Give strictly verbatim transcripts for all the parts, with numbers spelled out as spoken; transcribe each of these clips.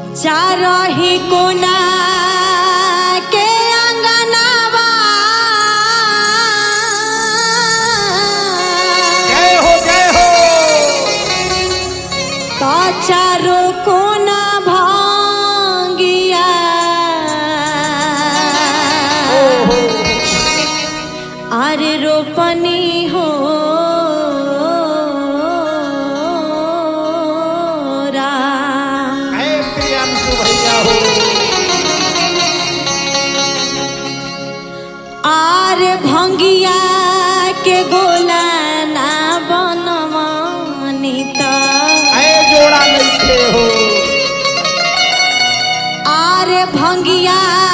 चारही कोना के अंगनावा जय हो जय हो तो चारो कोना भांगिया अरे रोपनी हो भंगिया के गोला ना बनवानी तो जोड़ा नहीं हो आरे भंगिया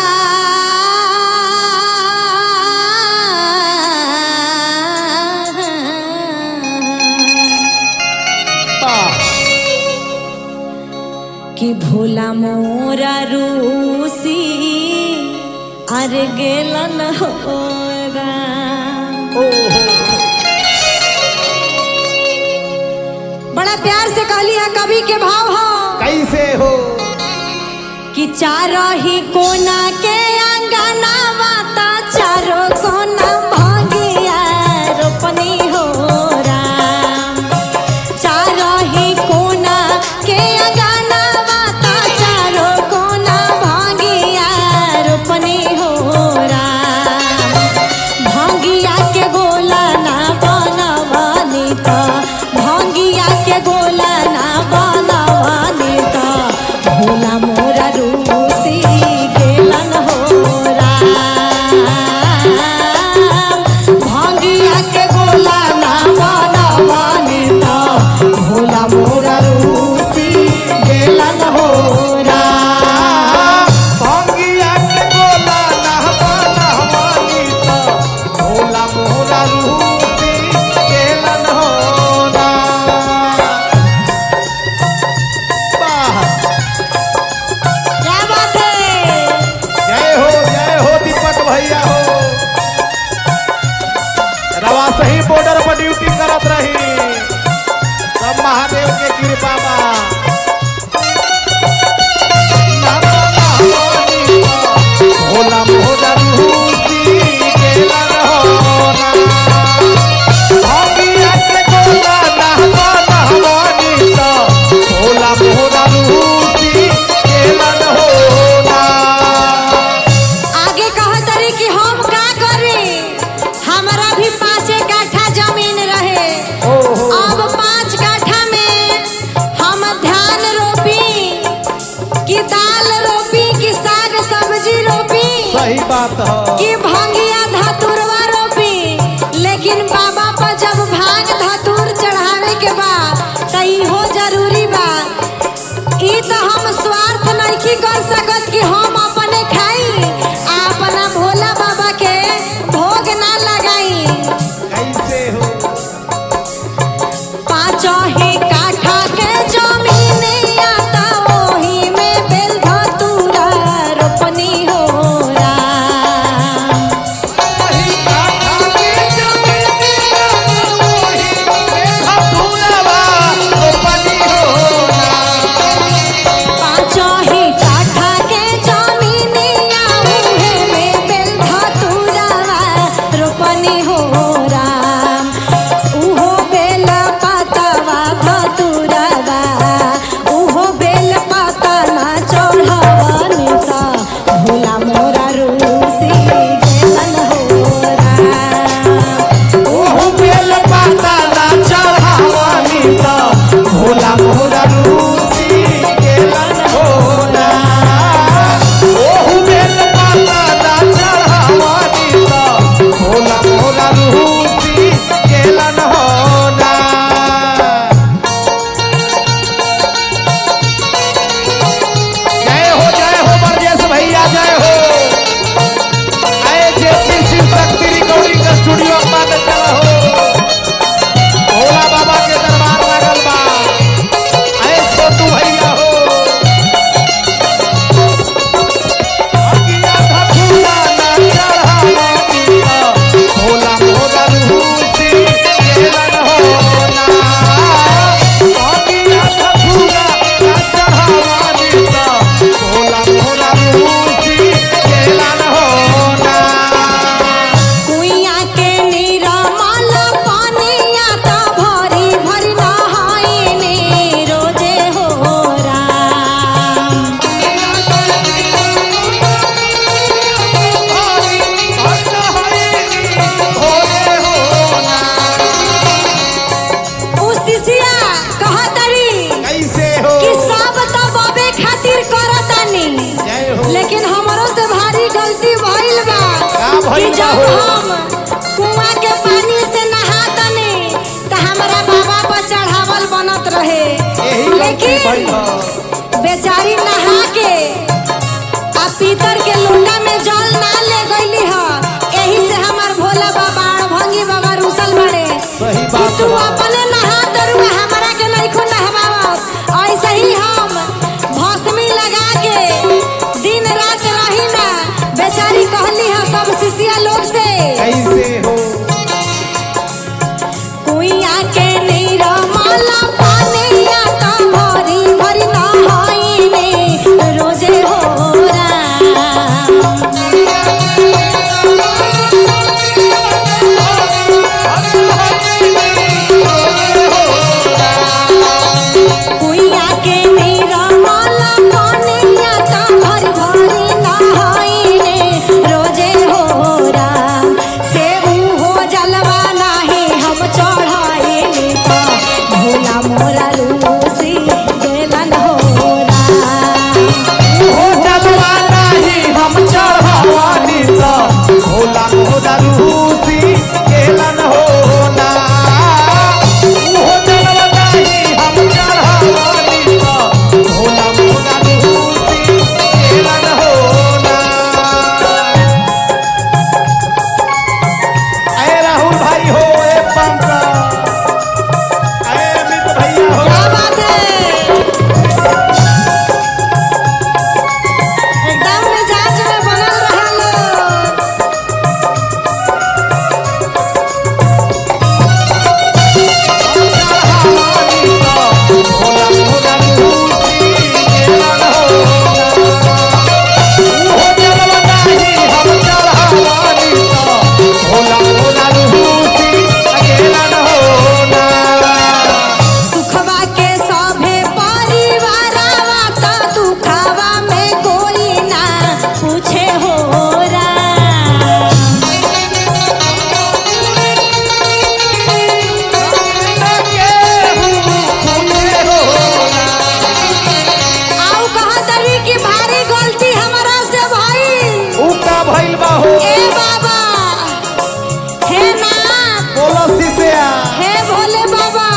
कि भोला मोरा रूसी अरे गेलन हो बड़ा प्यार से कहली है कवि के भाव हो कैसे हो कि चारों ही कोना के अंगना माता चारों कोना भांगिया रोपनी हो राम चारों ही कोना के अंगना माता चारों कोना भांगिया रोपनी हो राम भांगिया के गोला ना बनवानी तो भांगिया के गोला ना बनवानी तो भोला मोरा रूसी गेलन हो राम भांगिया के गोला ना बनवानी तो भोला मोरा रूसी गेलन हो राम भंगिया के गोला ना बनवानी तो भोला मोरा रूसी गेलन हो राम। वाह क्या बात है जय हो जय हो दीपक भैया हो रवा सही बॉर्डर पर ड्यूटी करत रही सब महादेव के कृपा बा भोला मोरा रूसी गेलन हो राम भंगिया के गोला ना बनवानी तो भोला मोरा रूसी गेलन हो राम। आगे कहत रही कि हम का करी हमारा भी पाँचे काठा जमीन रहे अब पाँच काठा में हम धान रोपी कि दाल रोपी कि साग सब्जी रोपी सही बात है कि भंगिया धतुरवा रोपी लेकिन बाबा पर जब भांग धतूर चढ़ावे के बा त इहो जरूरी बा ई तो हम स्वार्थ नहीं कर सकत कि हम अपने खाई आ अपना भोला बाबा के भोग ना लगाई कैसे हो पाँचों ही काठा के जमीन आता वही में बेल धतूरा रोपनी हो राम वही काठा के जमीन वही धतूरवा रोपनी हो राम। पाँचों ही काठा के जमीन उहे में बेल धतूरावा रोपनी हो राम उहो बेल पतवा रहे, यही गलती भइल लेकिन ह। बेचारी नहा के आ पीतर के लोटा में जल ना ले गईली ह। यही से हमार भोला बाबा भंगी बाबा रुसल बड़े सही कि बात तू बा। अपने नहा तरुआ हमरा के नहीं खुद नहवावत। ऐसे ही हम भस्मी लगा के दिन रात रही ना। बेचारी कहली है सब शिष्या लोग से कैसे हो कुइया के नीरा माला पानिया का भरी भरी नहाईने रोजे हो राम। कुइया के नीरा माला पानिया का भरी भरी नहाईने रोजे हो राम। से ऊ हो जलवा नाही हम चढ़ाईने तो भोला मोरा रूसी गेलन हो राम। हो जलवा नाही हम चढ़ावानी त भोला मोरा रूसी गेलन हो ना। हो जलवा नाही हम चढ़ावानी त भोला मोरा रूसी गेलन हो ना। अरे राहुल भाई हो, ए पंकज, अरे अमित भैया हो। क्या बात है, एकदम मिजाज में बनल रहा लोग। सुखवा के सभे परिवारवा त दुखवा में कोई ना पूछे हो राम। आऊ कहा तरी की भारी गलती हमरा से भइल। ए बाबा, हे नाथ, हे भोले बाबा,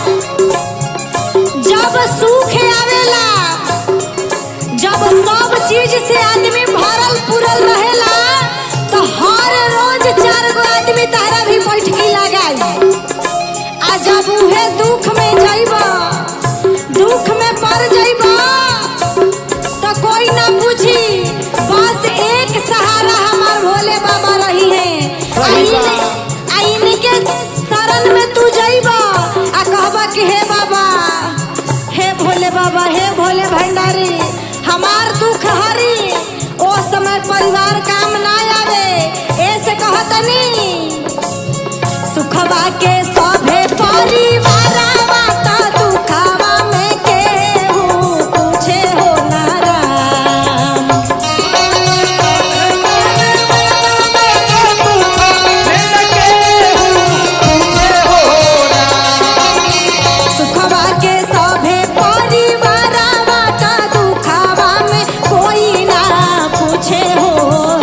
जब सुख आवेला, जब सब चीज से आदमी भरल पुरल रहेला, तो हर रोज चार गो आदमी तारा भी बैठकी लगाई। आ जब उहे दुख में जाइबा, दुख में पड़ जाइबा, तो कोई ना पूछी, बस एक सहारा हमार भोले बाबा रही है। आईने आईने के शरण में तू जाइबा आ कहबा कि हे बाबा, हे भोले बाबा, हे भोले भंडारी, हमार दुख हरी। ओ समय परिवार काम ना आवे, ऐसे कहतनी सुखवा के सभे परिवारवा त दुखवा में केहू पूछे हो ना राम। सुखवा के सभे परिवारवा त दुखवा में कोई ना पूछे हो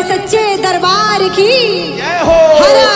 सच्चे दरबार की जय हो। हर